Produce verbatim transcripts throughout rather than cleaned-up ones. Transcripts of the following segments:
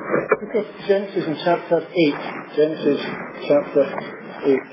Look at Genesis in chapter eight. Genesis chapter eight.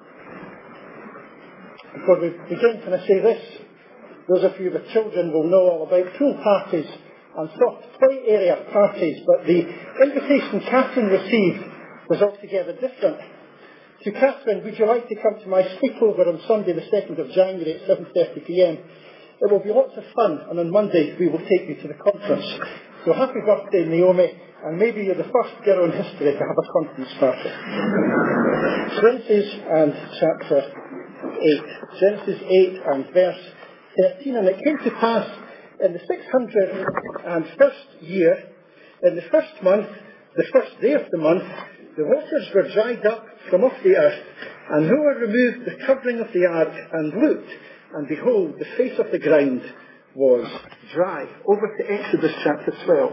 Before we begin, can I say this? Those of you with children will know all about pool parties and soft play area parties, but the invitation Catherine received was altogether different. To Catherine, would you like to come to my sleepover on Sunday the second of January at seven thirty p m? It will be lots of fun, and on Monday we will take you to the conference. So happy birthday, Naomi, and maybe you're the first girl in history to have a conference party. Genesis and chapter eight. Genesis eight and verse thirteen. And it came to pass in the six hundred and first year, in the first month, the first day of the month, the waters were dried up from off the earth, and Noah removed the covering of the ark and looked, and behold, the face of the ground was dry. Over to Exodus chapter twelve.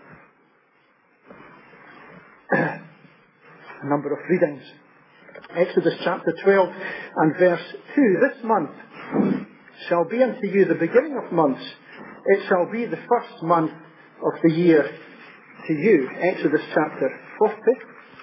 A number of readings. Exodus chapter twelve and verse two. This month shall be unto you the beginning of months. It shall be the first month of the year to you. Exodus chapter forty.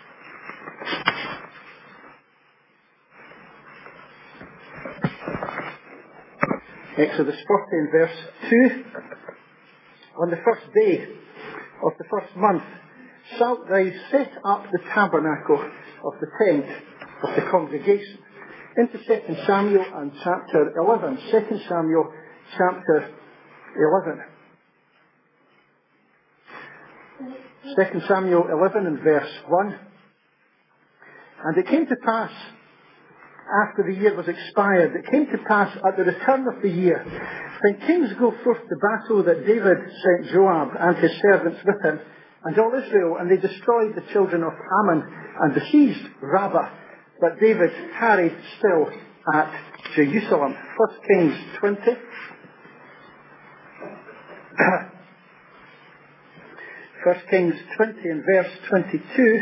Exodus forty and verse two. On the first day of the first month shalt thou set up the tabernacle of the tent of the congregation. Into Second Samuel and chapter eleven. Second Samuel chapter eleven. Second Samuel eleven and verse one. And it came to pass, after the year was expired, it came to pass at the return of the year, when kings go forth to battle, that David sent Joab and his servants with him, and all Israel, and they destroyed the children of Ammon, and besieged Rabbah. But David tarried still at Jerusalem. First Kings twenty. First Kings twenty and verse twenty-two.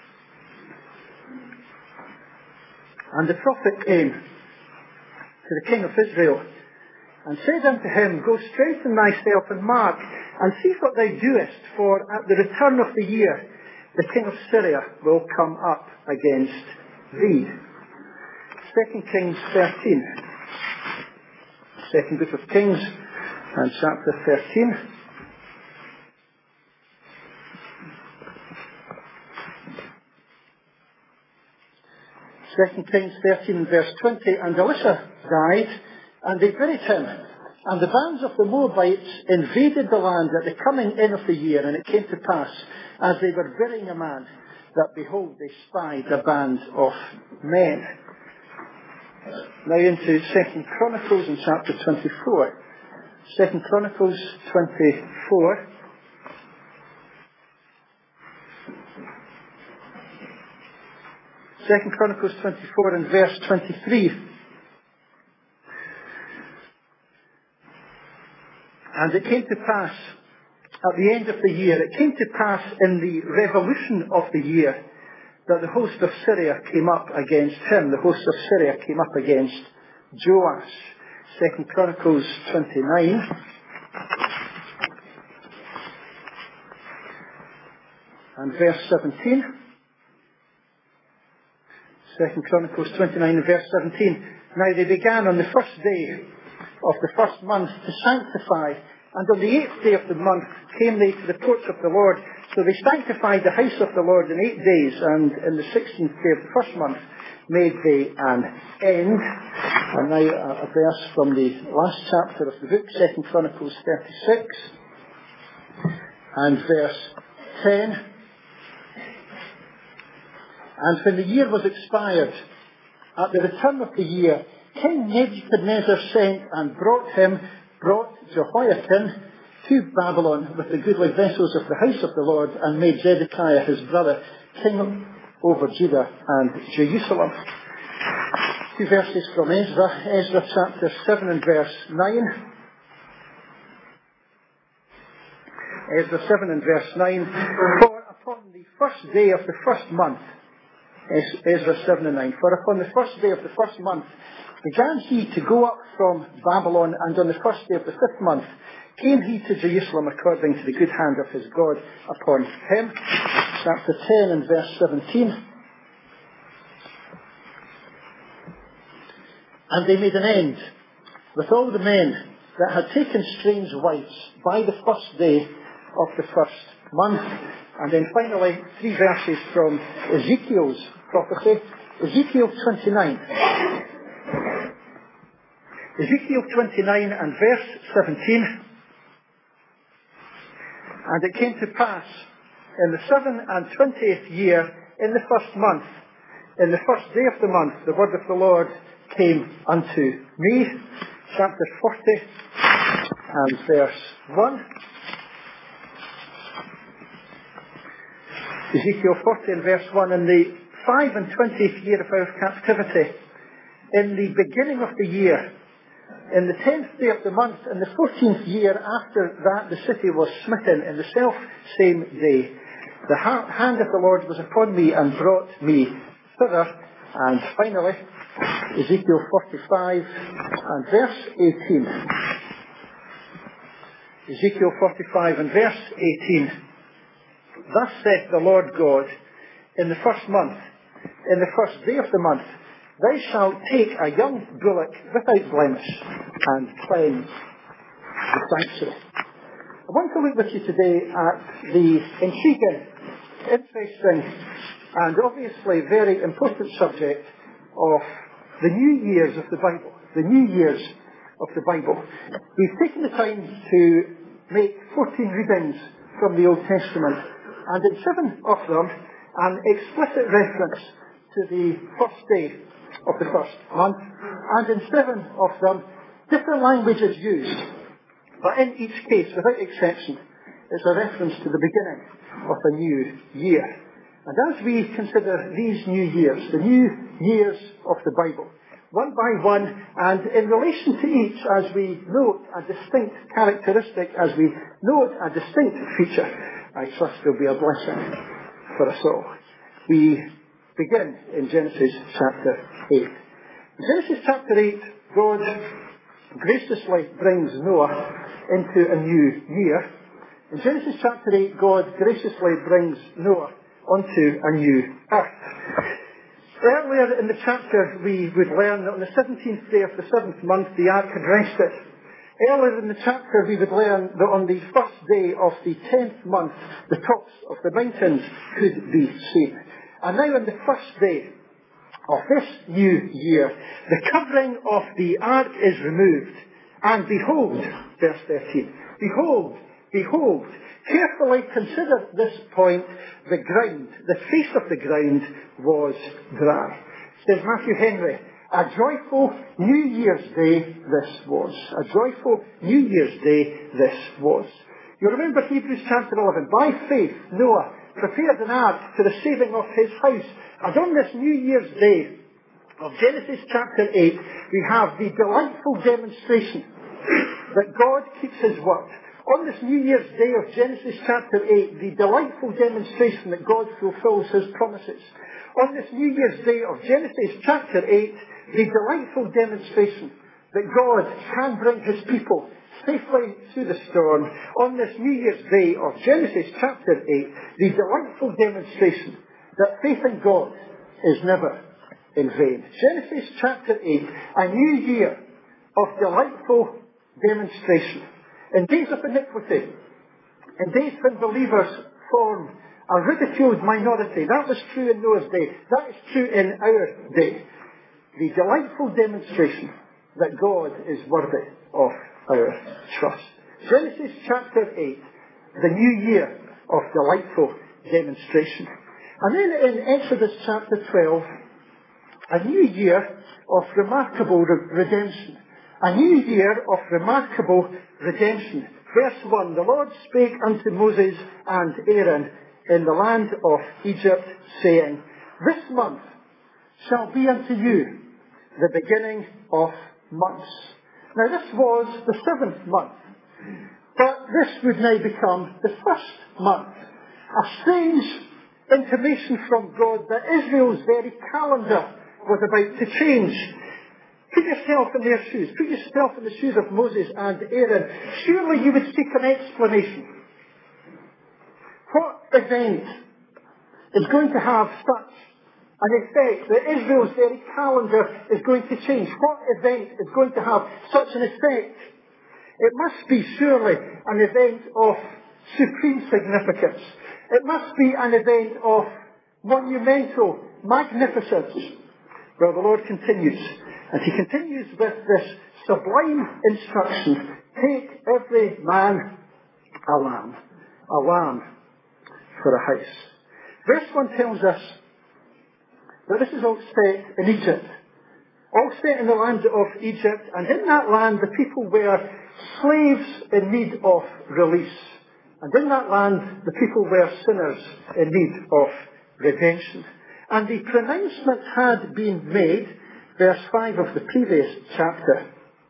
And the prophet came to the king of Israel, and said unto him, Go strengthen thyself and mark, and see what thou doest, for at the return of the year the king of Syria will come up against thee. Second Kings thirteen. Second book of Kings and chapter thirteen. Second Kings thirteen and verse twenty. And Elisha died, and they buried him. And the bands of the Moabites invaded the land at the coming in of the year. And it came to pass, as they were burying a man, that behold, they spied a band of men. Now into Second Chronicles in chapter twenty-four. Second Chronicles twenty-four. Second Chronicles twenty-four and verse twenty-three. And it came to pass at the end of the year, it came to pass in the revolution of the year, that the host of Syria came up against him. The host of Syria came up against Joash. Second Chronicles twenty-nine. And verse seventeen. Second Chronicles twenty-nine and verse seventeen. Now they began on the first day of the first month to sanctify, and on the eighth day of the month came they to the porch of the Lord. So they sanctified the house of the Lord in eight days, and in the sixteenth day of the first month made they an end. And now a verse from the last chapter of the book, Second Chronicles thirty-six and verse ten. And when the year was expired, at the return of the year, King Nebuchadnezzar sent and brought him, brought Jehoiakim to Babylon with the goodly vessels of the house of the Lord, and made Zedekiah his brother king over Judah and Jerusalem. Two verses from Ezra, Ezra chapter seven and verse nine. Ezra seven and verse nine. For upon the first day of the first month, Ezra seven and nine. For upon the first day of the first month began he to go up from Babylon, and on the first day of the fifth month came he to Jerusalem according to the good hand of his God upon him. Chapter ten and verse seventeen. And they made an end with all the men that had taken strange wives by the first day of the first month. And then finally, three verses from Ezekiel's prophecy. Ezekiel twenty-nine. Ezekiel twenty-nine and verse seventeen. And it came to pass in the seven and twentieth year, in the first month, in the first day of the month, the word of the Lord came unto me. Chapter forty and verse one. Ezekiel forty and verse one. In the five and twentieth year of our captivity, in the beginning of the year, in the tenth day of the month, in the fourteenth year after that the city was smitten, in the self same day, the ha- hand of the Lord was upon me and brought me thither. And finally, Ezekiel forty-five and verse eighteen. Ezekiel forty-five and verse eighteen. Thus saith the Lord God, in the first month, in the first day of the month, thou shalt take a young bullock without blemish and cleanse the sanctuary. I want to look with you today at the intriguing, interesting, and obviously very important subject of the New Years of the Bible. The New Years of the Bible. We've taken the time to make fourteen readings from the Old Testament, and in seven of them, an explicit reference to the first day of the first month, and in seven of them, different languages used. But in each case, without exception, it's a reference to the beginning of a new year. And as we consider these new years, the new years of the Bible, one by one, and in relation to each, as we note a distinct characteristic, as we note a distinct feature, I trust there'll be a blessing for us all. We begin in Genesis chapter eight. In Genesis chapter eight, God graciously brings Noah into a new year. In Genesis chapter eight, God graciously brings Noah onto a new earth. Earlier in the chapter, we would learn that on the seventeenth day of the seventh month, the ark had rested. Earlier in the chapter, we would learn that on the first day of the tenth month, the tops of the mountains could be seen. And now on the first day of this new year, the covering of the ark is removed. And behold, verse thirteen, behold, behold, carefully consider this point, the ground, the face of the ground was dry. Says Matthew Henry, a joyful New Year's Day this was. A joyful New Year's Day this was. You remember Hebrews chapter eleven. By faith, Noah prepared an ark to the saving of his house. And on this New Year's Day of Genesis chapter eight, we have the delightful demonstration that God keeps his word. On this New Year's Day of Genesis chapter eight, the delightful demonstration that God fulfills his promises. On this New Year's Day of Genesis chapter eight, the delightful demonstration that God can bring his people safely through the storm. On this New Year's Day of Genesis chapter eight, the delightful demonstration that faith in God is never in vain. Genesis chapter eight, a new year of delightful demonstration. In days of iniquity, in days when believers form a ridiculed minority, that was true in Noah's day, that is true in our day. The delightful demonstration that God is worthy of our trust. Genesis chapter eight, the new year of delightful demonstration. And then in Exodus chapter twelve, a new year of remarkable re- redemption. A new year of remarkable redemption. Verse one, the Lord spake unto Moses and Aaron in the land of Egypt, saying, this month shall be unto you the beginning of months. Now this was the seventh month, but this would now become the first month. A strange intimation from God that Israel's very calendar was about to change. Put yourself in their shoes. Put yourself in the shoes of Moses and Aaron. Surely you would seek an explanation. What event is going to have such an effect that Israel's very calendar is going to change? What event is going to have such an effect? It must be surely an event of supreme significance. It must be an event of monumental magnificence. Well, the Lord continues, and he continues with this sublime instruction: take every man a lamb, a lamb for a house. Verse one tells us that this is all set in Egypt, all set in the land of Egypt, and in that land the people were slaves in need of release. And in that land the people were sinners in need of redemption. And the pronouncement had been made, verse five of the previous chapter,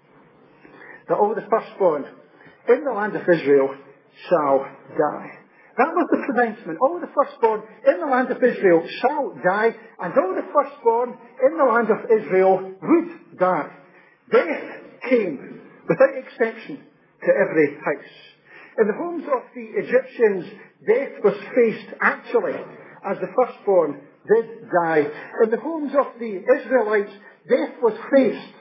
that all the firstborn in the land of Israel shall die. That was the pronouncement. All the firstborn in the land of Israel shall die, and all the firstborn in the land of Israel would die. Death came without exception to every house. In the homes of the Egyptians, death was faced actually as the firstborn did die. In the homes of the Israelites, death was faced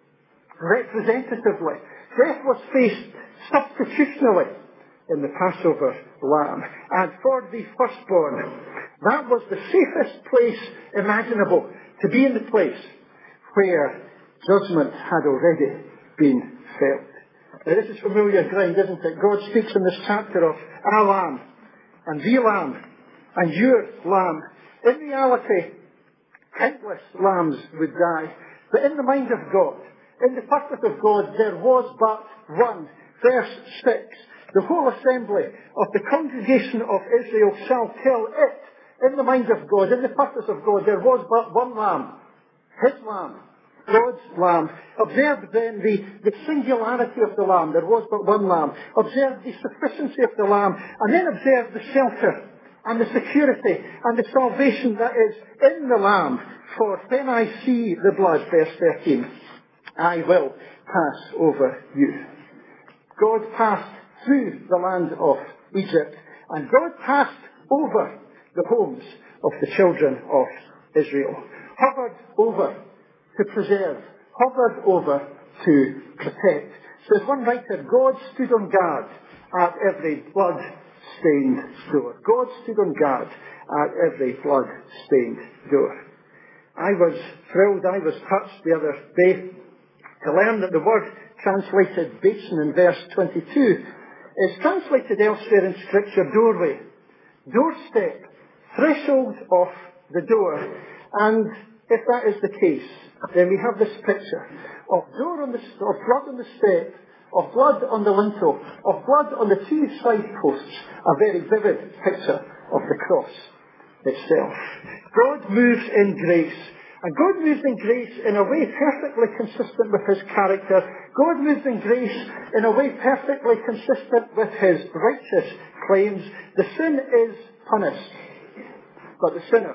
representatively. Death was faced substitutionally in the Passover lamb. And for the firstborn, that was the safest place imaginable, to be in the place where judgment had already been felt. Now, this is familiar ground, isn't it? God speaks in this chapter of a lamb, and the lamb, and your lamb. In reality, countless lambs would die. But in the mind of God, in the purpose of God, there was but one. Verse six, the whole assembly of the congregation of Israel shall tell it. In the mind of God, in the purpose of God, there was but one lamb. His lamb. God's lamb. Observe then the, the singularity of the lamb. There was but one lamb. Observe the sufficiency of the lamb. And then observe the shelter and the security and the salvation that is in the lamb. For when I see the blood, verse thirteen, I will pass over you. God passed through the land of Egypt, and God passed over the homes of the children of Israel. Hovered over to preserve, hovered over to protect. Says one writer, God stood on guard at every blood-stained door. God stood on guard at every blood-stained door. I was thrilled, I was touched the other day to learn that the word translated basin in verse twenty-two is translated elsewhere in Scripture doorway, doorstep, threshold of the door. And if that is the case, then we have this picture of door on the, of blood on the step, of blood on the lintel, of blood on the two side posts, a very vivid picture of the cross itself. God moves in grace. And God moves in grace in a way perfectly consistent with his character. God moves in grace in a way perfectly consistent with his righteous claims. The sin is punished, but the sinner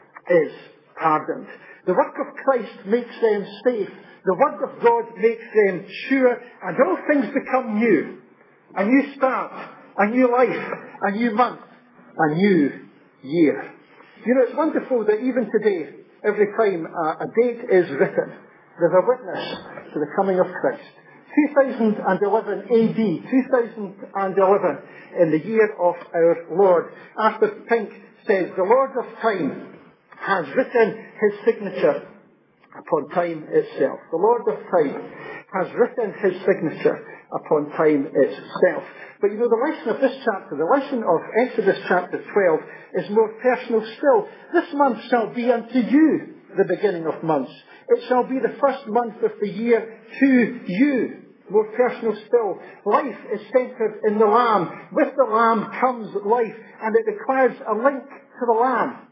is pardoned. The work of Christ makes them safe. The word of God makes them sure. And all things become new. A new start, a new life, a new month, a new year. You know, it's wonderful that even today, every time uh, a date is written, there's a witness to the coming of Christ. two thousand eleven A D, two thousand eleven, in the year of our Lord. Arthur Pink says, the Lord of time has written his signature upon time itself. The Lord of time has written his signature upon time itself. But you know, the lesson of this chapter, the lesson of Exodus chapter twelve, is more personal still. This month shall be unto you the beginning of months. It shall be the first month of the year to you. More personal still. Life is centred in the Lamb. With the Lamb comes life, and it requires a link to the Lamb,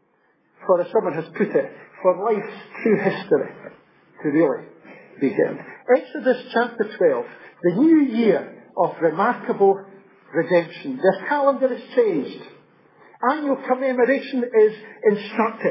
for as someone has put it, for life's true history to really begin. Exodus chapter twelve, the new year of remarkable redemption. Their calendar is changed. Annual commemoration is instructed.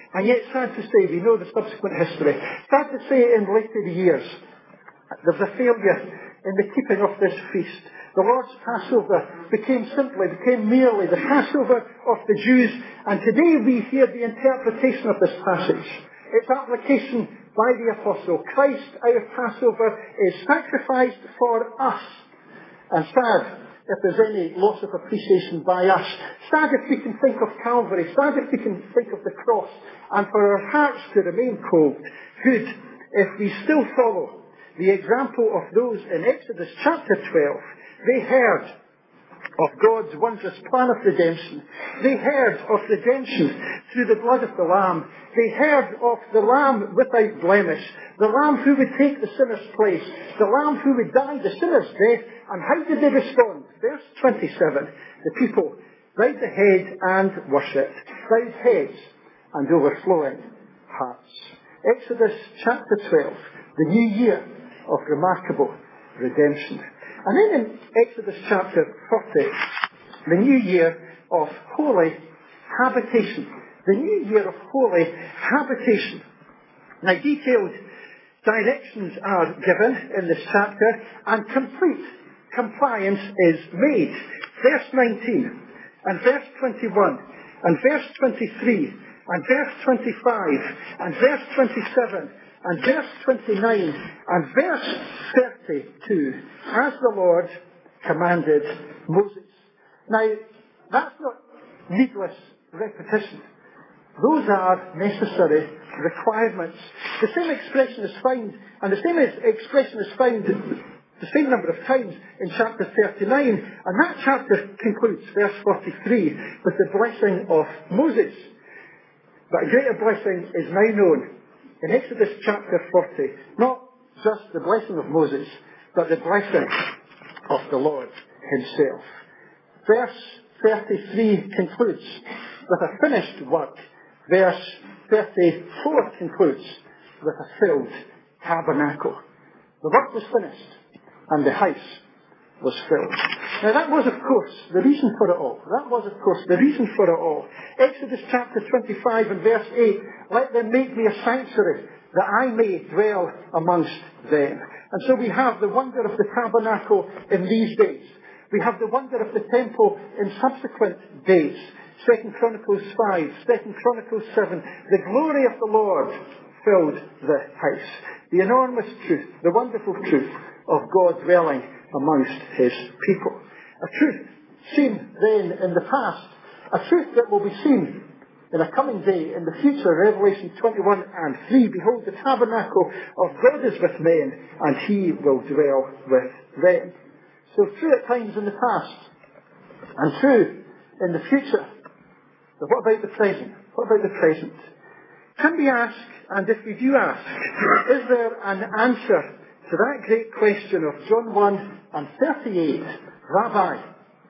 And yet, sad to say, we know the subsequent history. Sad to say, in later years, there was a failure in the keeping of this feast. The Lord's Passover became simply, became merely the Passover of the Jews. And today we hear the interpretation of this passage. Its application by the Apostle. Christ, our Passover, is sacrificed for us. And sad if there's any loss of appreciation by us. Sad if we can think of Calvary. Sad if we can think of the cross. And for our hearts to remain cold. Good if we still follow the example of those in Exodus chapter twelve. They heard of God's wondrous plan of redemption. They heard of redemption through the blood of the Lamb. They heard of the Lamb without blemish. The Lamb who would take the sinner's place. The Lamb who would die the sinner's death. And how did they respond? Verse twenty-seven. The people bowed the head and worshipped. Bowed heads and overflowing hearts. Exodus chapter twelve. The new year of remarkable redemption. And then in Exodus chapter forty, the new year of holy habitation. The new year of holy habitation. Now, detailed directions are given in this chapter, and complete compliance is made. Verse nineteen, and verse twenty-one, and verse twenty-three, and verse twenty-five, and verse twenty-seven, and verse twenty-nine, and verse thirty-two, as the Lord commanded Moses. Now, that's not needless repetition. Those are necessary requirements. The same expression is found, and the same expression is found the same number of times in chapter thirty-nine, and that chapter concludes, verse forty-three, with the blessing of Moses. But a greater blessing is now known in Exodus chapter forty. Not just the blessing of Moses, but the blessing of the Lord himself. Verse thirty-three concludes with a finished work. Verse thirty-four concludes with a filled tabernacle. The work was finished, and the house was filled. Now that was, of course, the reason for it all. That was, of course, the reason for it all. Exodus chapter twenty-five and verse eight, let them make me a sanctuary, that I may dwell amongst them. And so we have the wonder of the tabernacle in these days. We have the wonder of the temple in subsequent days. Second Chronicles five, Second Chronicles seven. The glory of the Lord filled the house. The enormous truth, the wonderful truth of God dwelling amongst his people. A truth seen then in the past. A truth that will be seen in a coming day, in the future. Revelation twenty-one and three. Behold, the tabernacle of God is with men, and he will dwell with them. So true at times in the past, and true in the future. But what about the present? What about the present? Can we ask, and if we do ask, is there an answer to that great question of John one and thirty-eight? Rabbi,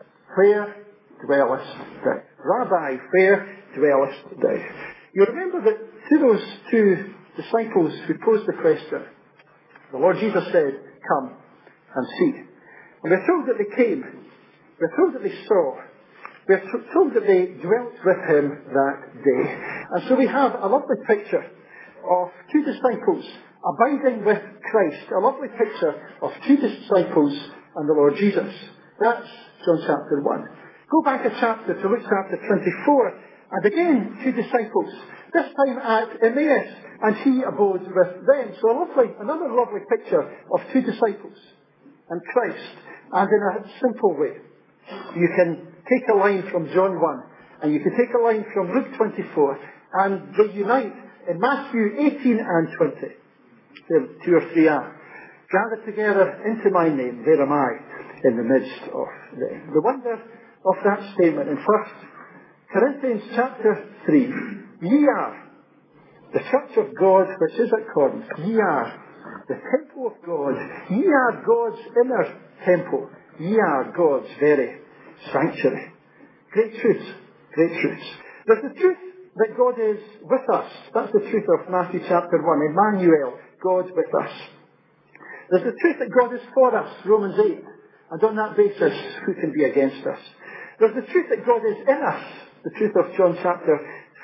where dwellest thou? Rabbi, where dwellest thou? You remember that to those two disciples who posed the question, the Lord Jesus said, come and see. And we're told that they came. We're told that they saw. We're told that they dwelt with him that day. And so we have a lovely picture of two disciples abiding with Christ. A lovely picture of two disciples and the Lord Jesus. That's John chapter one. Go back a chapter to Luke chapter twenty-four. And again, two disciples. This time at Emmaus. And he abode with them. So a lovely, another lovely picture of two disciples and Christ. And in a simple way. You can take a line from John one, and you can take a line from Luke twenty-four, and they unite in Matthew eighteen and twenty. There two or three are gathered together into my name, there am I in the midst of them. The wonder of that statement in First Corinthians chapter three. Ye are the church of God which is at Corinth. Ye are the temple of God. Ye are God's inner temple. Ye are God's very sanctuary. Great truths. Great truths. There's the truth that God is with us. That's the truth of Matthew chapter one. Emmanuel, God with us. There's the truth that God is for us. Romans eight. And on that basis, who can be against us? There's the truth that God is in us. The truth of John chapter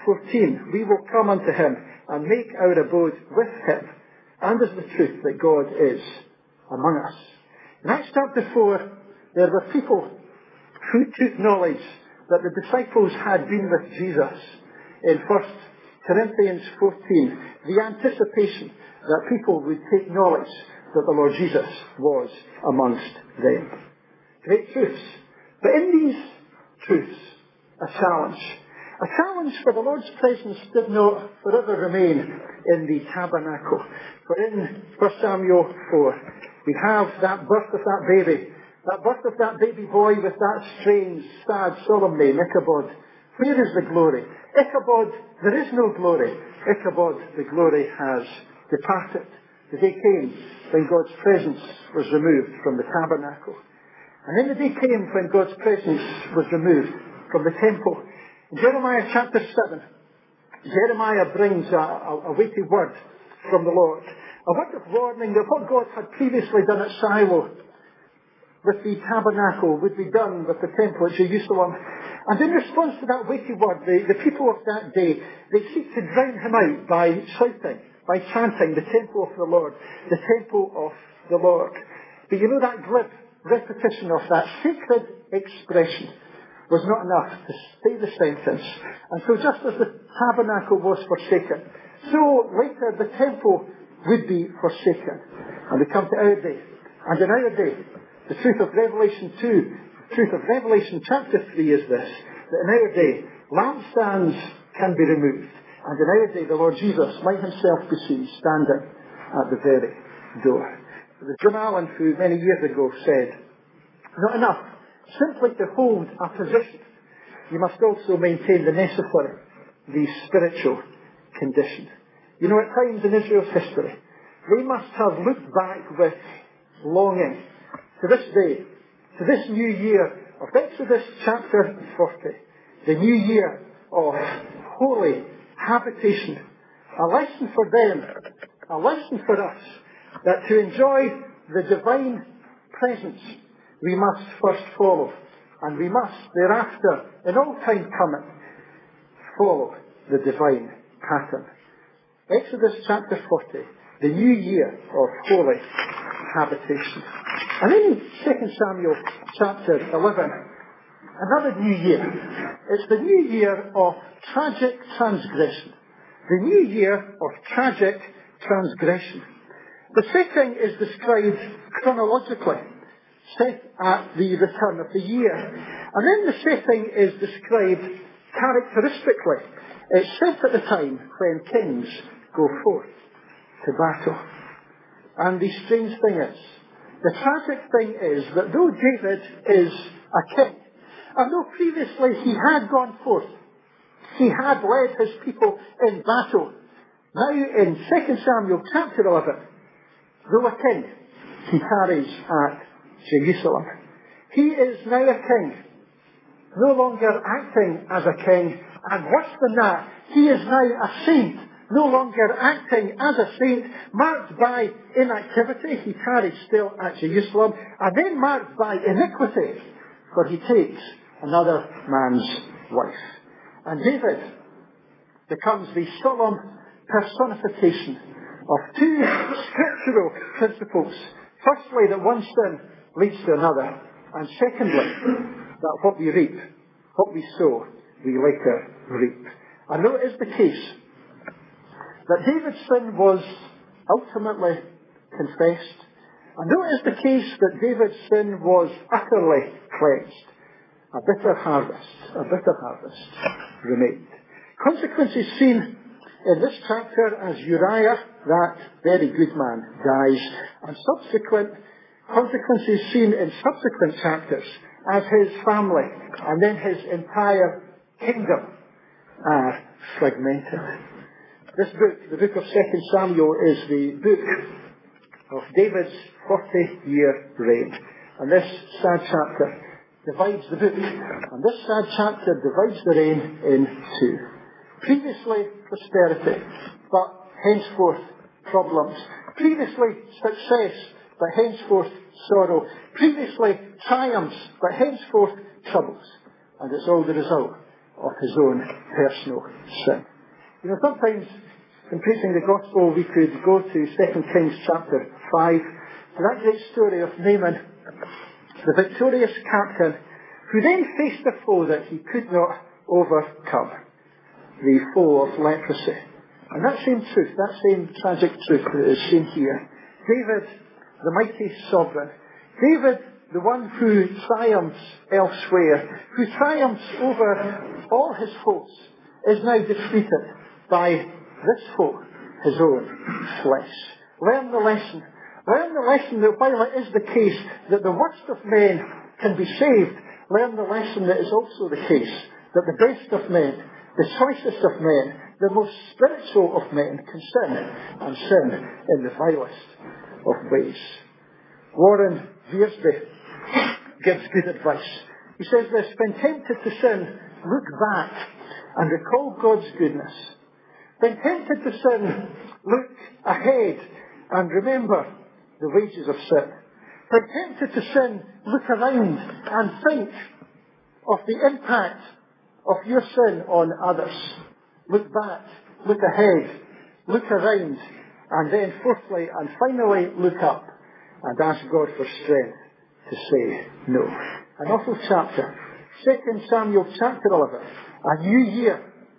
fourteen, we will come unto him and make our abode with him, and is the truth that God is among us. In Acts chapter four, there were people who took knowledge that the disciples had been with Jesus. In First Corinthians fourteen, the anticipation that people would take knowledge that the Lord Jesus was amongst them. Great truths. But in these truths, a challenge. A challenge, for the Lord's presence did not forever remain in the tabernacle. For in First Samuel four, we have that birth of that baby, that birth of that baby boy with that strange, sad, solemn name, Ichabod. Where is the glory? Ichabod, there is no glory. Ichabod, the glory has departed. The day came when God's presence was removed from the tabernacle. And then the day came when God's presence was removed from the temple. In Jeremiah chapter seven, Jeremiah brings a, a, a weighty word from the Lord. A word of warning that what God had previously done at Shiloh with the tabernacle would be done with the temple at Jerusalem. And in response to that weighty word, the, the people of that day, they seek to drown him out by shouting, by chanting, the temple of the Lord, the temple of the Lord. But you know, that glib repetition of that sacred expression was not enough to stay the sentence. And so just as the tabernacle was forsaken, so later the temple would be forsaken. And we come to our day. And in our day, the truth of Revelation two, the truth of Revelation chapter three is this, that in our day, lampstands can be removed. And in our day, the Lord Jesus might himself be seen standing at the very door. It was John Allen who many years ago said, not enough simply to hold a position. You must also maintain the necessary, the spiritual condition. You know, at times in Israel's history, they must have looked back with longing to this day, to this new year of Exodus chapter forty, the new year of holy habitation. A lesson for them, a lesson for us, that to enjoy the divine presence, we must first follow, and we must thereafter, in all time coming, follow the divine pattern. Exodus chapter forty, the new year of holy habitation. And in Second Samuel chapter eleven, another new year. It's the new year of tragic transgression. The new year of tragic transgression. The setting is described chronologically, set at the return of the year. And then the setting is described characteristically. It's set at the time when kings go forth to battle. And the strange thing is, the tragic thing is that though David is a king, and though previously he had gone forth, he had led his people in battle, now in Second Samuel chapter eleven, though a king, he tarries at Jerusalem. He is now a king, no longer acting as a king, and worse than that, he is now a saint, no longer acting as a saint, marked by inactivity. He tarries still at Jerusalem, and then marked by iniquity, for he takes another man's wife. And David becomes the solemn personification of two scriptural principles. Firstly, that one sin leads to another, and secondly, that what we reap, what we sow, we later reap. And though it is the case that David's sin was ultimately confessed, and though it is the case that David's sin was utterly cleansed, a bitter harvest, a bitter harvest remained. Consequences seen in this chapter as Uriah, that very good man, dies, and subsequent consequences seen in subsequent chapters as his family and then his entire kingdom are fragmented. This book, the book of Second Samuel, is the book of David's forty-year reign. And this sad chapter divides the book. And this sad chapter divides the reign in two. Previously, prosperity, but henceforth problems. Previously, success, but henceforth sorrow. Previously, triumphs, but henceforth troubles. And it's all the result of his own personal sin. You know, sometimes in preaching the gospel we could go to Second Kings chapter five, to that great story of Naaman, the victorious captain, who then faced a foe that he could not overcome, the foe of leprosy. And that same truth, that same tragic truth that is seen here. David, the mighty sovereign. David, the one who triumphs elsewhere, who triumphs over all his foes, is now defeated by this foe, his own flesh. Learn the lesson. Learn the lesson that while it is the case that the worst of men can be saved, learn the lesson that is also the case that the best of men, the choicest of men, the most spiritual of men can sin, and sin in the vilest of ways. Warren Wiersbe gives good advice. He says this: when tempted to sin, look back and recall God's goodness. When tempted to sin, look ahead and remember the wages of sin. When tempted to sin, look around and think of the impact of your sin on others. Look back, look ahead, look around, and then fourthly and finally look up and ask God for strength to say no. An awful chapter. Second Samuel chapter eleven. A new year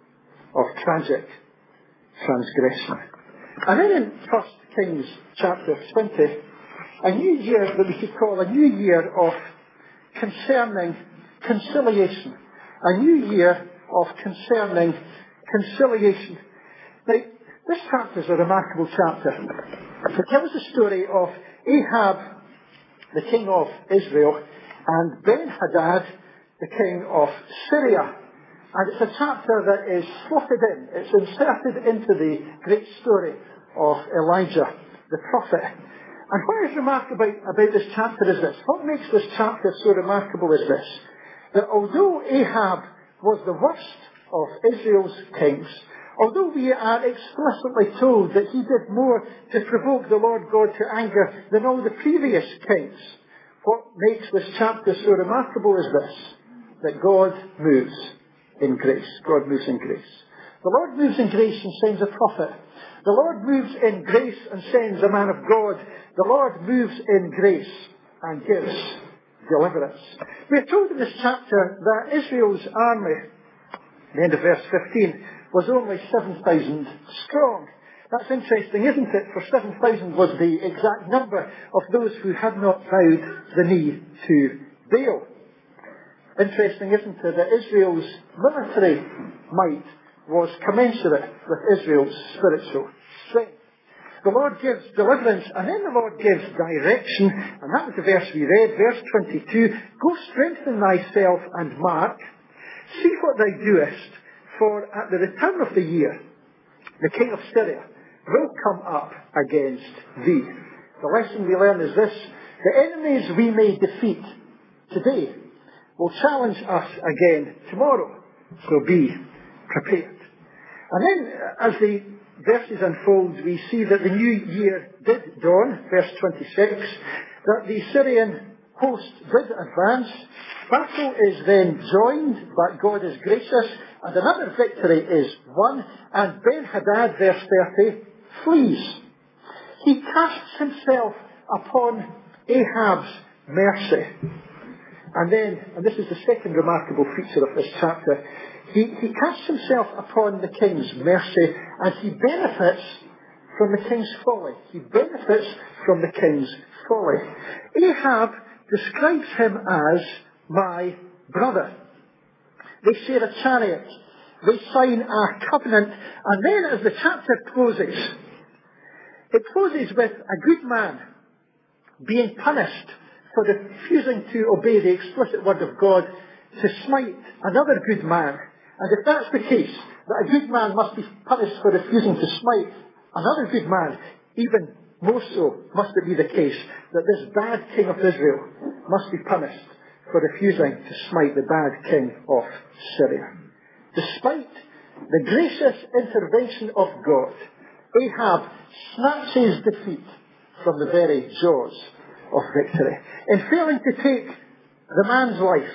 of tragic transgression. And then in First Kings chapter twenty, a new year that we could call a new year of concerning conciliation. A new year of concerning conciliation. Now, this chapter is a remarkable chapter. It tells the story of Ahab, the king of Israel, and Ben-Hadad, the king of Syria. And it's a chapter that is slotted in. It's inserted into the great story of Elijah, the prophet. And what is remarkable about, about this chapter is this. What makes this chapter so remarkable is this. That although Ahab was the worst of Israel's kings, although we are explicitly told that he did more to provoke the Lord God to anger than all the previous kings, what makes this chapter so remarkable is this, that God moves in grace. God moves in grace. The Lord moves in grace and sends a prophet. The Lord moves in grace and sends a man of God. The Lord moves in grace and gives deliverance. We are told in this chapter that Israel's army, the end of verse fifteen, was only seven thousand strong. That's interesting, isn't it? For seven thousand was the exact number of those who had not bowed the knee to Baal. Interesting, isn't it, that Israel's military might was commensurate with Israel's spiritual strength. The Lord gives deliverance, and then the Lord gives direction, and that was the verse we read, verse twenty-two. Go strengthen thyself and mark, see what thou doest, for at the return of the year, the king of Syria will come up against thee. The lesson we learn is this: the enemies we may defeat today will challenge us again tomorrow, so be prepared. And then, as the verses unfold, we see that the new year did dawn, verse twenty-six, that the Syrian host did advance. Battle is then joined, but God is gracious, and another victory is won, and Ben-Hadad, verse thirty, flees. He casts himself upon Ahab's mercy. And then, and this is the second remarkable feature of this chapter, he, he casts himself upon the king's mercy, and he benefits from the king's folly. He benefits from the king's folly. Ahab describes him as my brother. They share a chariot. They sign a covenant. And then as the chapter closes, it closes with a good man being punished for refusing to obey the explicit word of God to smite another good man. And if that's the case, that a good man must be punished for refusing to smite another good man, even more so must it be the case that this bad king of Israel must be punished for refusing to smite the bad king of Syria. Despite the gracious intervention of God, Ahab snatches defeat from the very jaws of victory. In failing to take the man's life,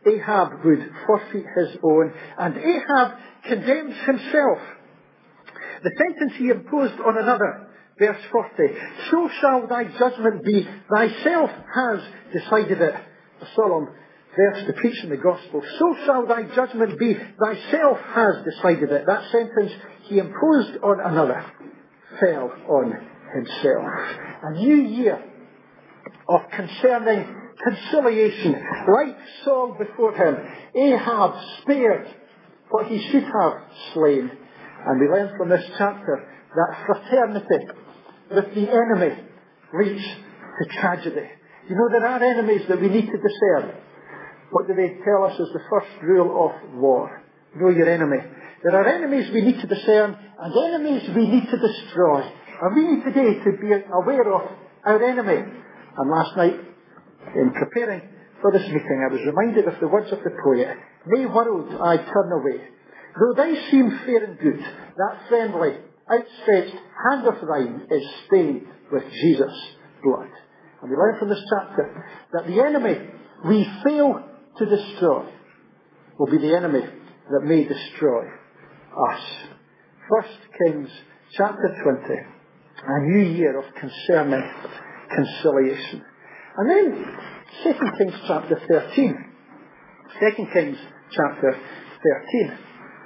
Ahab would forfeit his own, and Ahab condemns himself. The sentence he imposed on another, verse forty, so shall thy judgment be, thyself has decided it. A solemn verse to preach in the gospel. So shall thy judgment be, thyself has decided it. That sentence he imposed on another fell on himself. A new year of concerning conciliation. Like Saul before him, Ahab spared what he should have slain. And we learn from this chapter that fraternity with the enemy leads to tragedy. You know, there are enemies that we need to discern. What do they tell us is the first rule of war? Know your enemy. There are enemies we need to discern and enemies we need to destroy. And we need today to be aware of our enemy. And last night, in preparing for this meeting, I was reminded of the words of the poet, nay world, I turn away. Though they seem fair and good, that friendly, outstretched hand of thine is stained with Jesus' blood. And we learn from this chapter that the enemy we fail to destroy will be the enemy that may destroy us. First Kings chapter twenty, a new year of concerning conciliation. And then Second Kings chapter thirteen. Second Kings chapter thirteen.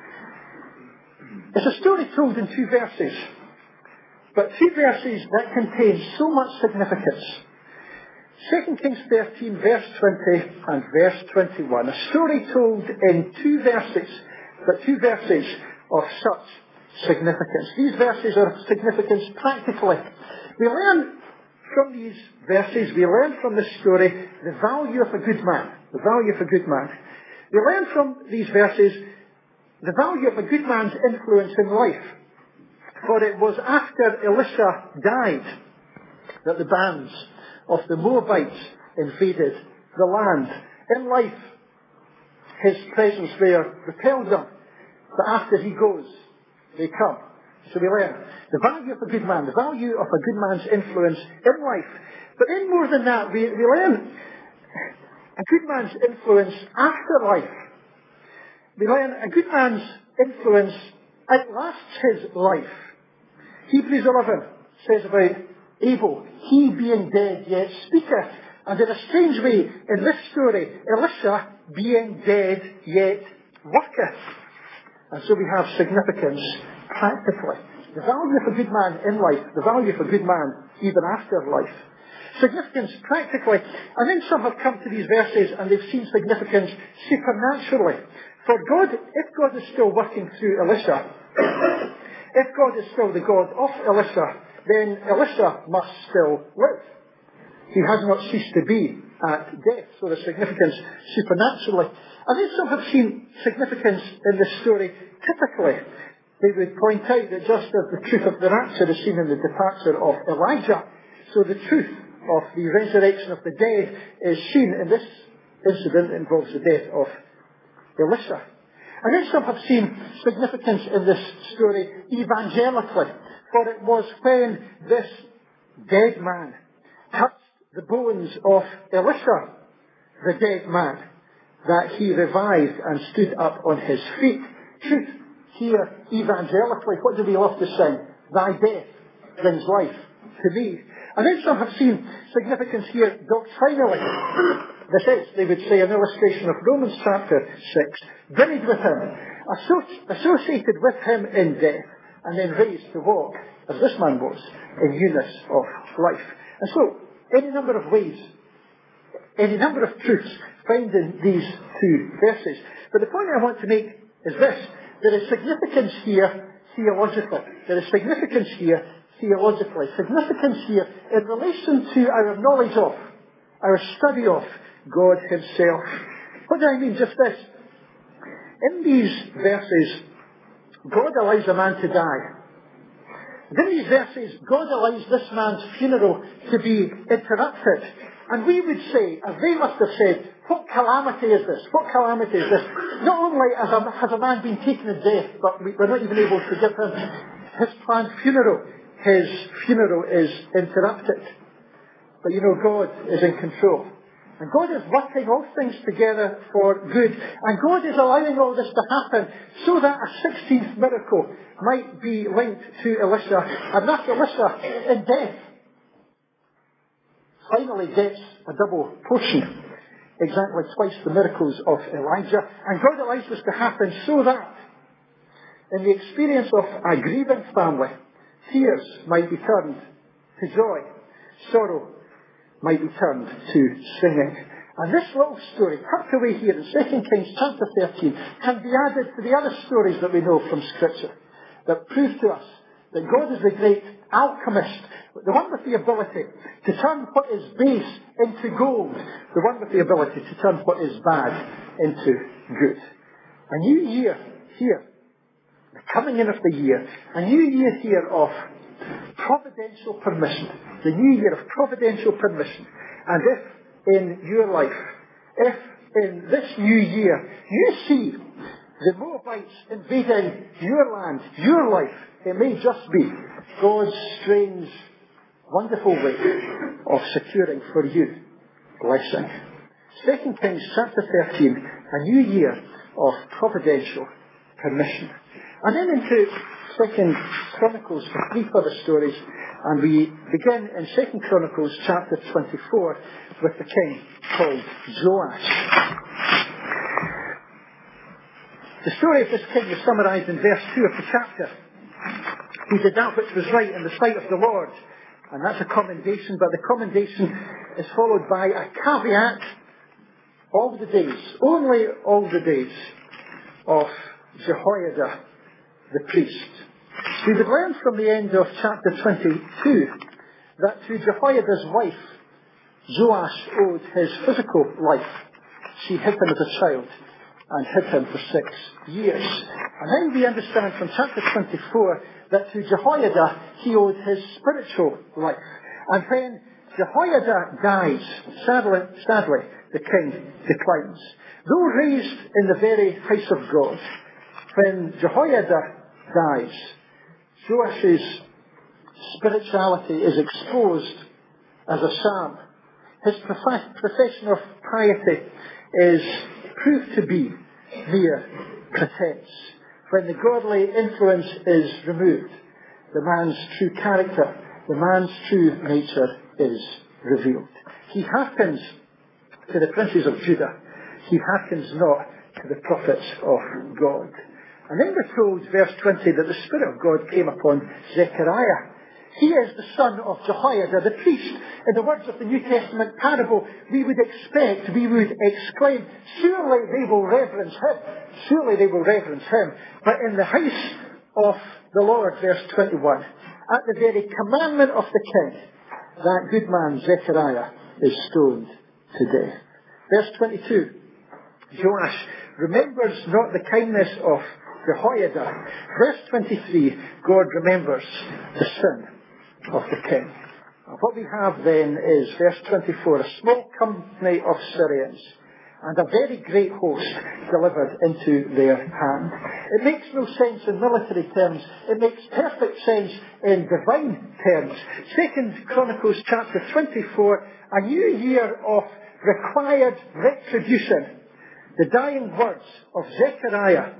It's a story told in two verses, but two verses that contain so much significance. Second Kings thirteen, verse twenty and verse twenty-one. A story told in two verses, but two verses of such significance. These verses are of significance practically. We learn from these verses, we learn from this story, the value of a good man. The value of a good man. We learn from these verses the value of a good man's influence in life. For it was after Elisha died that the bands of the Moabites invaded the land. In life, his presence there repelled them. But after he goes, they come. So we learn the value of a good man, the value of a good man's influence in life. But then more than that, we, we learn a good man's influence after life. We learn a good man's influence outlasts his life. Hebrews eleven says about Abel, he being dead yet speaketh. And in a strange way, in this story, Elisha being dead yet worketh. And so we have significance practically. The value of a good man in life, the value of a good man even after life. Significance practically. And then some have come to these verses and they've seen significance supernaturally. For God, if God is still working through Elisha, if God is still the God of Elisha, then Elisha must still live. He has not ceased to be at death. So there's significance supernaturally. And then some have seen significance in this story typically. They would point out that just as the truth of the rapture is seen in the departure of Elijah, so the truth of the resurrection of the dead is seen in this incident that involves the death of Elisha. And then some have seen significance in this story evangelically. For it was when this dead man touched the bones of Elisha, the dead man, that he revived and stood up on his feet. Truth here evangelically. What do we love to sing? Thy death brings life to me. And then some have seen significance here doctrinally. This is, they would say, an illustration of Romans chapter six. Buried with him, associated with him in death, and then raised to walk, as this man was, in newness of life. And so, any number of ways, any number of truths found in these two verses. But the point I want to make is this. There is significance here theologically. There is significance here theologically. Significance here in relation to our knowledge of, our study of God himself. What do I mean? Just this. In these verses, God allows a man to die. In these verses, God allows this man's funeral to be interrupted. And we would say, as they must have said, what calamity is this? What calamity is this? Not only has a, has a man been taken to death, but we, we're not even able to give him his planned funeral. His funeral is interrupted. But you know, God is in control. And God is working all things together for good. And God is allowing all this to happen so that a sixteenth miracle might be linked to Elisha. And that Elisha in death finally gets a double portion. Exactly twice the miracles of Elijah. And God allows this to happen so that in the experience of a grieving family, tears might be turned to joy. Sorrow might be turned to singing. And this little story, tucked away here in Second Kings chapter thirteen, can be added to the other stories that we know from Scripture that prove to us that God is the great alchemist, the one with the ability to turn what is base into gold, the one with the ability to turn what is bad into good. A new year here, the coming in of the year, a new year here of providential permission, the new year of providential permission. And if in your life, if in this new year you see the Moabites invading your land, your life, it may just be God's strange, wonderful way of securing for you blessing. Second Kings chapter thirteen, a new year of providential permission. And then into Second Chronicles for three further stories, and we begin in Second Chronicles chapter twenty-four with the king called Joash. The story of this king is summarised in verse two of the chapter. He did that which was right in the sight of the Lord. And that's a commendation, but the commendation is followed by a caveat. All the days, only all the days of Jehoiada the priest. We would learn from the end of chapter twenty-two that to Jehoiada's wife, Joash owed his physical life. She hid him as a child and hid him for six years. And then we understand from chapter twenty-four that to Jehoiada he owed his spiritual life. And when Jehoiada dies, sadly, sadly, the king declines. Though raised in the very house of God, when Jehoiada dies, Joash's spirituality is exposed as a sham. His prof- profession of piety is proved to be mere pretense. When the godly influence is removed, the man's true character, the man's true nature is revealed. He hearkens to the princes of Judah. He hearkens not to the prophets of God. And then we're told, verse twenty, that the Spirit of God came upon Zechariah. He is the son of Jehoiada, the priest. In the words of the New Testament parable, we would expect, we would exclaim, surely they will reverence him. Surely they will reverence him. But in the house of the Lord, verse twenty-one, at the very commandment of the king, that good man Zechariah is stoned to death. Verse twenty-two, Joash remembers not the kindness of Jehoiada. Verse twenty-three, God remembers the sin of the king. And what we have then is, verse twenty-four, a small company of Syrians and a very great host delivered into their hand. It makes no sense in military terms. It makes perfect sense in divine terms. Second Chronicles chapter twenty-four, a new year of required retribution. The dying words of Zechariah.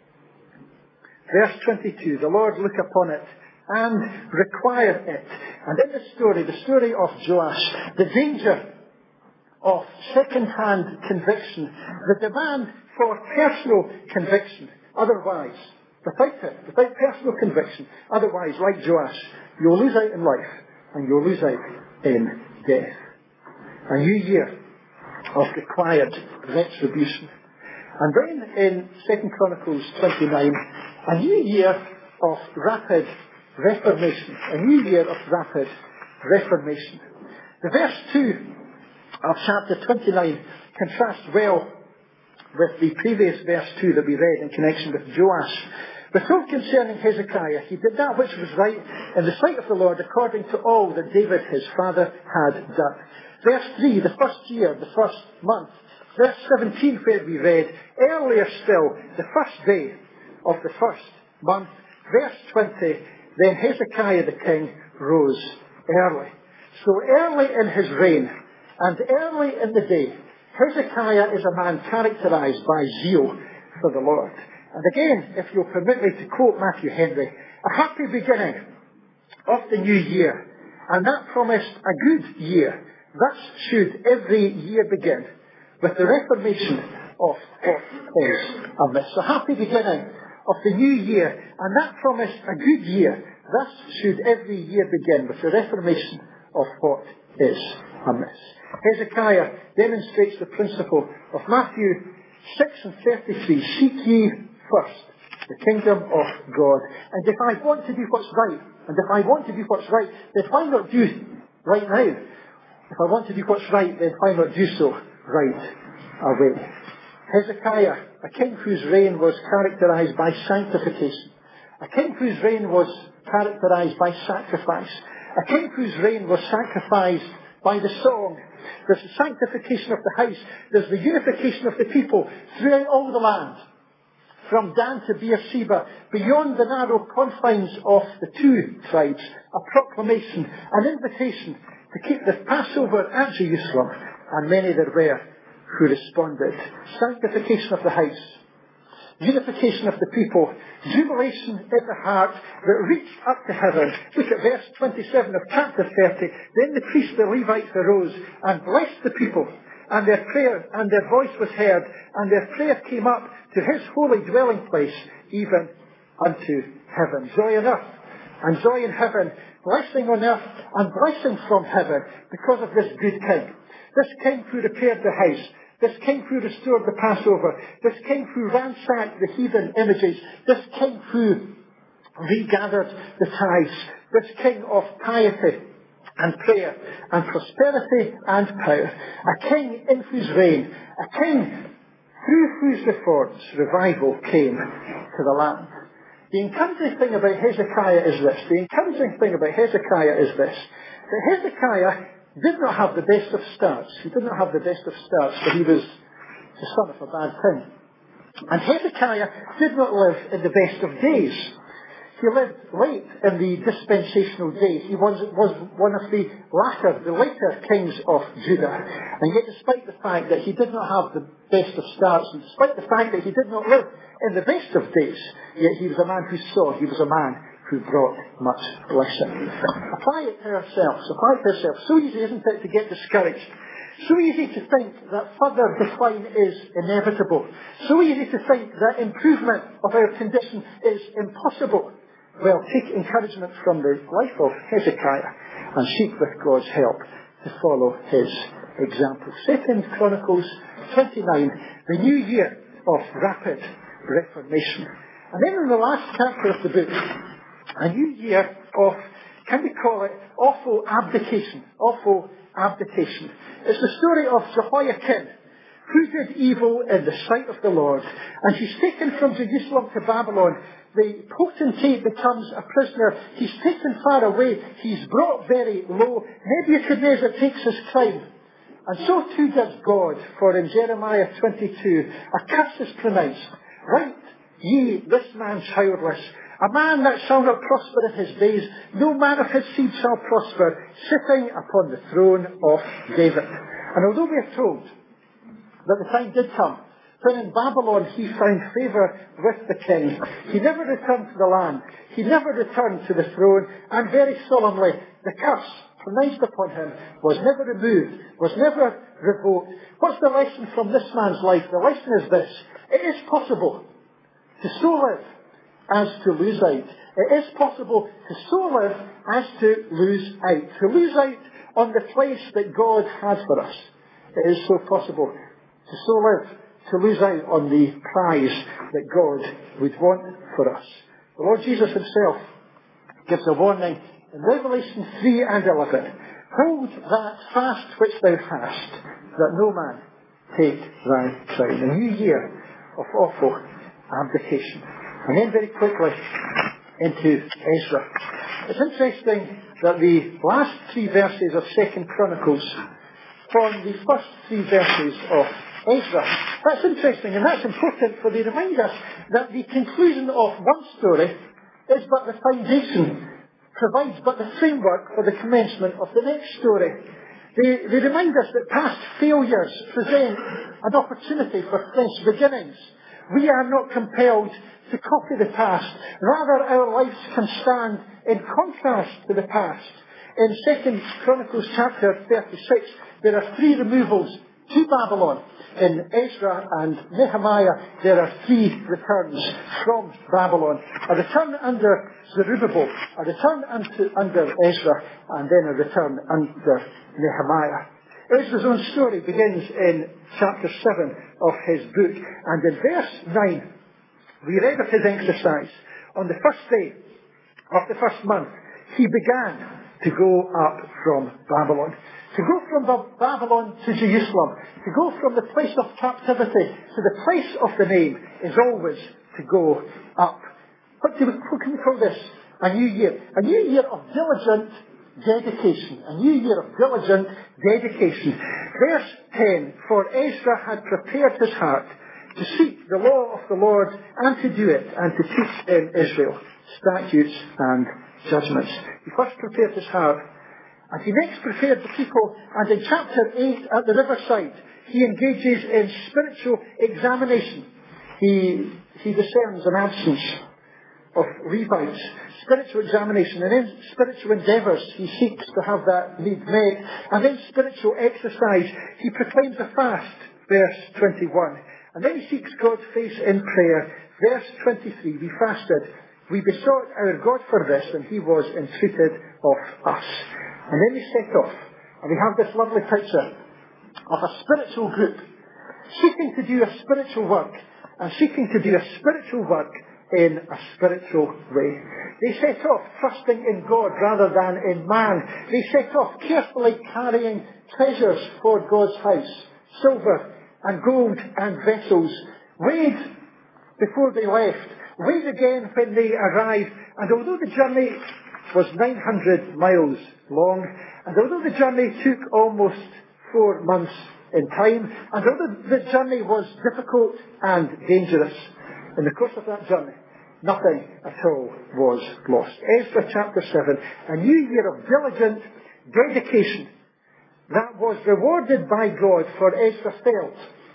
Verse twenty-two, the Lord look upon it and require it. And in the story, the story of Joash, the danger of second-hand conviction, the demand for personal conviction. Otherwise, without it, without personal conviction, otherwise, like Joash, you'll lose out in life and you'll lose out in death. A new year of required retribution. And then in Second Chronicles twenty-nine, a new year of rapid reformation. A new year of rapid reformation. The verse two of chapter twenty-nine contrasts well with the previous verse two that we read in connection with Joash. We're told concerning Hezekiah, he did that which was right in the sight of the Lord according to all that David his father had done. Verse three, the first year, the first month. Verse seventeen, where we read, earlier still, the first day of the first month. Verse twenty, then Hezekiah the king rose early. So early in his reign, And early in the day, Hezekiah is a man characterized by zeal for the Lord. And again, if you'll permit me to quote Matthew Henry, a happy beginning of the new year, and that promised a good year. Thus should every year begin with the reformation of what is amiss. A happy beginning of the new year, and that promised a good year. Thus should every year begin with the reformation of what is amiss. Hezekiah demonstrates the principle of Matthew six and thirty-three. Seek ye first the kingdom of God. And if I want to do what's right, and if I want to do what's right, then why not do right now? If I want to do what's right, then why not do so right away? Hezekiah, a king whose reign was characterized by sanctification, a king whose reign was characterized by sacrifice, a king whose reign was sacrificed by the song. There's the sanctification of the house, there's the unification of the people throughout all the land, from Dan to Beersheba, beyond the narrow confines of the two tribes, a proclamation, an invitation to keep the Passover at Jerusalem, and many there were who responded. Sanctification of the house, unification of the people, jubilation in the heart that reached up to heaven. Look at verse twenty-seven of chapter thirty. Then the priests, the Levites, arose and blessed the people, and their prayer and their voice was heard, and their prayer came up to his holy dwelling place, even unto heaven. Joy on earth and joy in heaven, blessing on earth and blessing from heaven, because of this good king. This king who repaired the house, this king who restored the Passover, this king who ransacked the heathen images, this king who regathered the tithes, this king of piety and prayer and prosperity and power, a king in whose reign, a king through whose reforms revival came to the land. The encouraging thing about Hezekiah is this. The encouraging thing about Hezekiah is this. That Hezekiah did not have the best of starts. He did not have the best of starts, but he was the son of a bad king. And Hezekiah did not live in the best of days. He lived late in the dispensational days. He was, was one of the latter, the later kings of Judah. And yet, despite the fact that he did not have the best of starts, and despite the fact that he did not live in the best of days, yet he was a man who saw, he was a man who brought much blessing. Apply it to ourselves. Apply it to ourselves. So easy, isn't it, to get discouraged? So easy to think that further decline is inevitable. So easy to think that improvement of our condition is impossible. Well, take encouragement from the life of Hezekiah and seek with God's help to follow his example. Second Chronicles twenty-nine, the new year of rapid reformation. And then in the last chapter of the book, a new year of, can we call it, awful abdication. Awful abdication. It's the story of Jehoiakim, who did evil in the sight of the Lord. And he's taken from Jerusalem to Babylon. The potentate becomes a prisoner. He's taken far away. He's brought very low. Nebuchadnezzar takes his crime. And so too does God. For in Jeremiah twenty-two, a curse is pronounced. Write ye, this man childless, a man that shall not prosper in his days, no man of his seed shall prosper, sitting upon the throne of David. And although we are told that the time did come when in Babylon he found favour with the king, he never returned to the land, he never returned to the throne, and very solemnly the curse pronounced upon him was never removed, was never revoked. What's the lesson from this man's life? The lesson is this: it is possible to so live as to lose out. It is possible to so live as to lose out. To lose out on the place that God has for us. It is so possible to so live, to lose out on the prize that God would want for us. The Lord Jesus himself gives a warning in Revelation three and eleven. Hold that fast which thou hast, that no man take thy crown. A new year of awful abdication. And then very quickly into Ezra. It's interesting that the last three verses of Second Chronicles form the first three verses of Ezra. That's interesting, and that's important, for they remind us that the conclusion of one story is but the foundation, provides but the framework for the commencement of the next story. They, they remind us that past failures present an opportunity for fresh beginnings. We are not compelled to copy the past. Rather, our lives can stand in contrast to the past. In Second Chronicles chapter thirty-six, there are three removals to Babylon. In Ezra and Nehemiah, there are three returns from Babylon. A return under Zerubbabel, a return under, under Ezra, and then a return under Nehemiah. Ezra's own story begins in chapter seven of his book. And in verse nine, we read of his exercise. On the first day of the first month, he began to go up from Babylon. To go from Babylon to Jerusalem, to go from the place of captivity to the place of the name, is always to go up. What, do we, what can we call this? A new year. A new year of diligent dedication. A new year of diligent dedication. Verse ten, for Ezra had prepared his heart to seek the law of the Lord and to do it, and to teach in Israel statutes and judgments. He first prepared his heart, and he next prepared the people. And in chapter eight at the riverside, he engages in spiritual examination. He, he discerns an absence of Levites. Spiritual examination, and in spiritual endeavours he seeks to have that need met. And in spiritual exercise he proclaims a fast, verse twenty-one. And then he seeks God's face in prayer. Verse twenty-three, we fasted, we besought our God for this, and he was entreated of us. And then we set off, and we have this lovely picture of a spiritual group seeking to do a spiritual work, and seeking to do a spiritual work in a spiritual way. They set off trusting in God rather than in man. They set off carefully carrying treasures for God's house, silver and gold and vessels, weighed before they left, weighed again when they arrived. And although the journey was nine hundred miles long, and although the journey took almost four months in time, and although the journey was difficult and dangerous, in the course of that journey, nothing at all was lost. Ezra chapter seven, a new year of diligent dedication that was rewarded by God, for Ezra felt,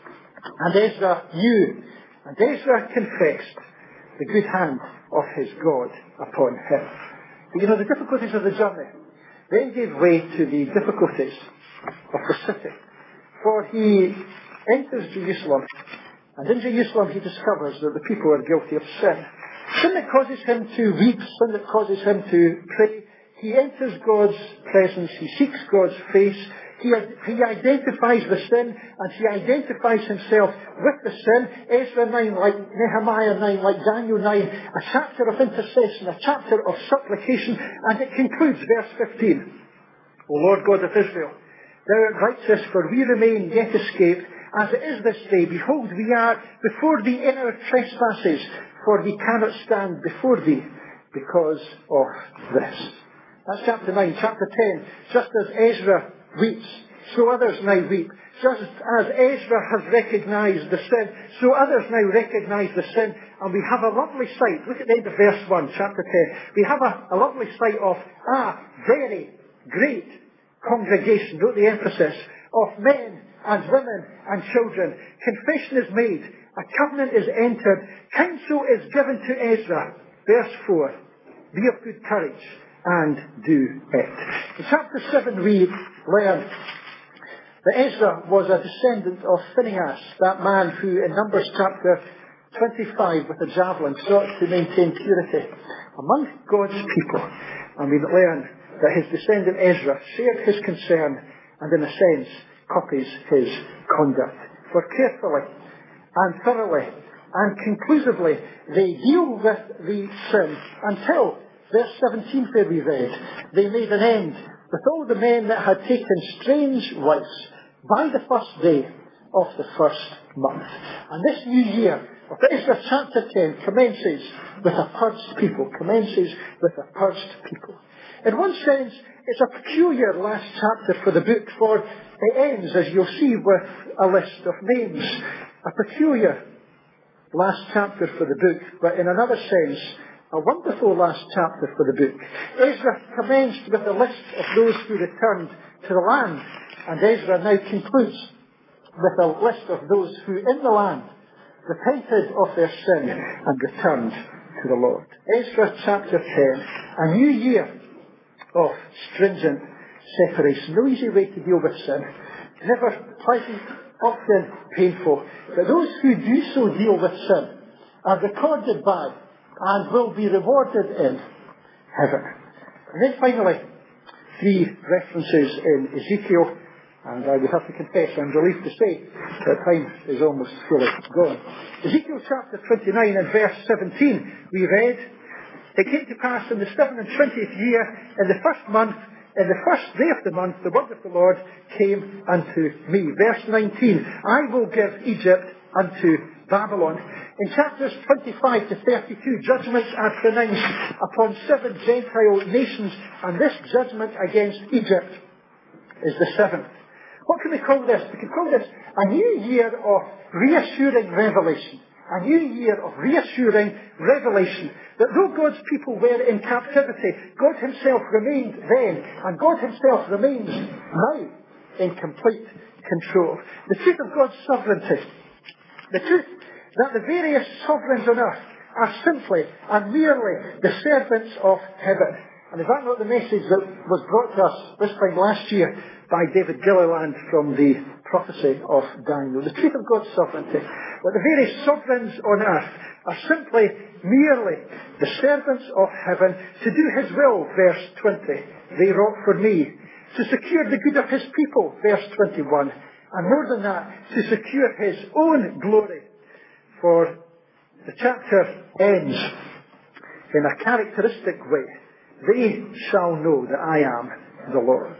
and Ezra knew, and Ezra confessed the good hand of his God upon him. But you know, the difficulties of the journey then gave way to the difficulties of the city. For he enters Jerusalem, and in Jerusalem he discovers that the people are guilty of sin. Sin that causes him to weep, sin that causes him to pray. He enters God's presence, he seeks God's face, he, he identifies the sin, and he identifies himself with the sin. Ezra nine, like Nehemiah nine, like Daniel nine, a chapter of intercession, a chapter of supplication, and it concludes, verse fifteen. O Lord God of Israel, thou art righteous, for we remain yet escaped, as it is this day. Behold, we are before thee in our trespasses, for we cannot stand before thee because of this. That's chapter nine. Chapter ten, just as Ezra weeps, so others now weep. Just as Ezra has recognised the sin, so others now recognise the sin. And we have a lovely sight. Look at the end of verse one, chapter ten. We have a, a lovely sight of a very great congregation, note the emphasis, of men and women and children. Confession is made. A covenant is entered. Counsel is given to Ezra. Verse four. Be of good courage and do it. In chapter seven we learn that Ezra was a descendant of Phinehas, that man who in Numbers chapter twenty-five with a javelin sought to maintain purity among God's people. And we learn that his descendant Ezra shared his concern and in a sense copies his conduct. For carefully and thoroughly and conclusively they deal with the sin until verse seventeen, where we read, they made an end with all the men that had taken strange wives by the first day of the first month. And this new year of Ezra chapter ten commences with a purged people, commences with a purged people. In one sense, it's a peculiar last chapter for the book, for it ends, as you'll see, with a list of names. A peculiar last chapter for the book, but in another sense, a wonderful last chapter for the book. Ezra commenced with a list of those who returned to the land. And Ezra now concludes with a list of those who in the land repented of their sin and returned to the Lord. Ezra chapter ten, a new year of stringent separation. No easy way to deal with sin. Never pleasant, often painful. But those who do so deal with sin are recorded by and will be rewarded in heaven. And then finally, three references in Ezekiel. And I would have to confess, I'm relieved to say that time is almost fully gone. Ezekiel chapter twenty-nine and verse seventeen, we read, "It came to pass in the seven and twentieth year, in the first month, in the first day of the month, the word of the Lord came unto me." Verse nineteen, "I will give Egypt unto Babylon." In chapters twenty-five to thirty-two, judgments are pronounced upon seven Gentile nations, and this judgment against Egypt is the seventh. What can we call this? We can call this a new year of reassuring revelation. A new year of reassuring revelation that though God's people were in captivity, God himself remained then, and God himself remains now in complete control. The truth of God's sovereignty, the truth that the various sovereigns on earth are simply and merely the servants of heaven. And is that not the message that was brought to us this time last year by David Gilliland from the prophecy of Daniel? The truth of God's sovereignty, that the various sovereigns on earth are simply merely the servants of heaven to do his will, verse twenty. "They wrought for me to secure the good of his people," verse twenty-one. And more than that, to secure his own glory. For the chapter ends in a characteristic way. "They shall know that I am the Lord."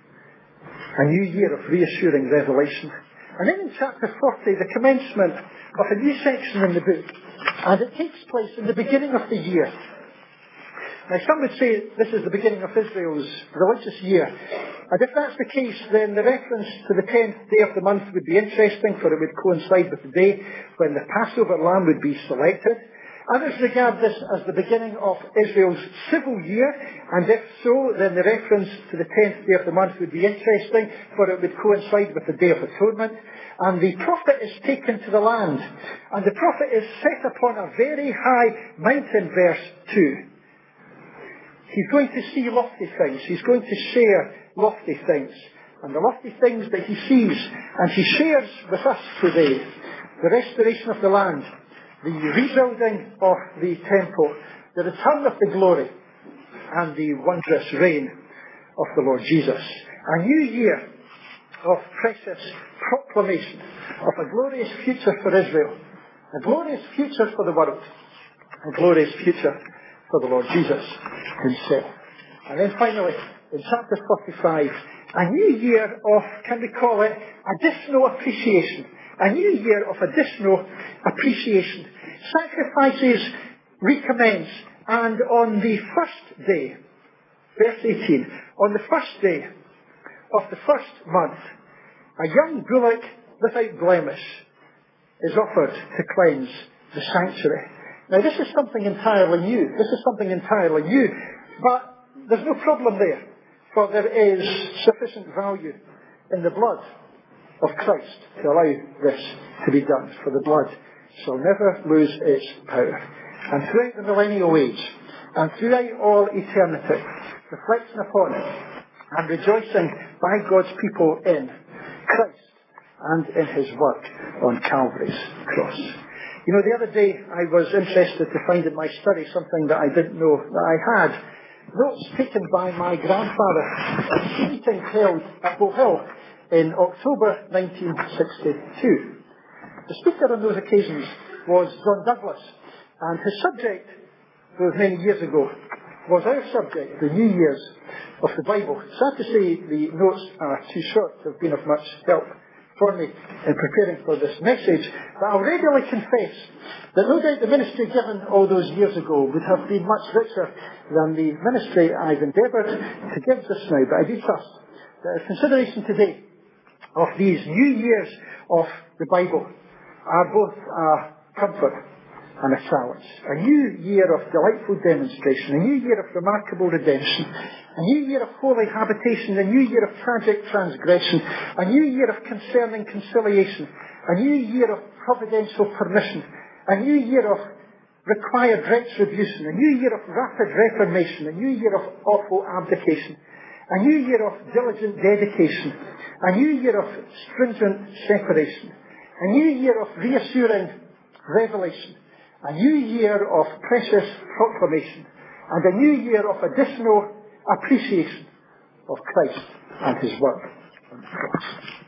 A new year of reassuring revelation. And then in chapter forty, the commencement of a new section in the book. And it takes place in the beginning of the year. Now some would say this is the beginning of Israel's religious year. And if that's the case, then the reference to the tenth day of the month would be interesting, for it would coincide with the day when the Passover lamb would be selected. Others regard this as the beginning of Israel's civil year, and if so, then the reference to the tenth day of the month would be interesting, for it would coincide with the Day of Atonement. And the prophet is taken to the land, and the prophet is set upon a very high mountain, verse two. He's going to see lofty things. He's going to share lofty things. And the lofty things that he sees and he shares with us today, the restoration of the land, the rebuilding of the temple, the return of the glory, and the wondrous reign of the Lord Jesus. A new year of precious proclamation of a glorious future for Israel, a glorious future for the world, a glorious future for the Lord Jesus himself. And then finally, in chapter forty-five, a new year of, can we call it, additional appreciation. A new year of additional appreciation. Sacrifices recommence, and on the first day, verse eighteen, on the first day of the first month, a young bullock without blemish is offered to cleanse the sanctuary. Now this is something entirely new. This is something entirely new. But there's no problem there, for there is sufficient value in the blood of Christ to allow this to be done. For the blood shall never lose its power. And throughout the millennial age, and throughout all eternity, reflection upon it, and rejoicing by God's people in Christ and in his work on Calvary's cross. You know, the other day I was interested to find in my study something that I didn't know that I had. Notes taken by my grandfather at a meeting held at Bow Hill in October nineteen sixty-two. The speaker on those occasions was John Douglas, and his subject, those many years ago, was our subject, the New Years of the Bible. Sad to say the notes are too short to have been of much help for me in preparing for this message, but I'll readily confess that no doubt the ministry given all those years ago would have been much richer than the ministry I've endeavoured to give just now. But I do trust that a consideration today of these new years of the Bible are both a comfort and a challenge. A new year of delightful demonstration, a new year of remarkable redemption, a new year of holy habitation, a new year of tragic transgression, a new year of concerning conciliation, a new year of providential permission, a new year of required retribution, a new year of rapid reformation, a new year of awful abdication, a new year of diligent dedication, a new year of stringent separation, a new year of reassuring revelation, a new year of precious proclamation, and a new year of additional appreciation of Christ and his work on the cross.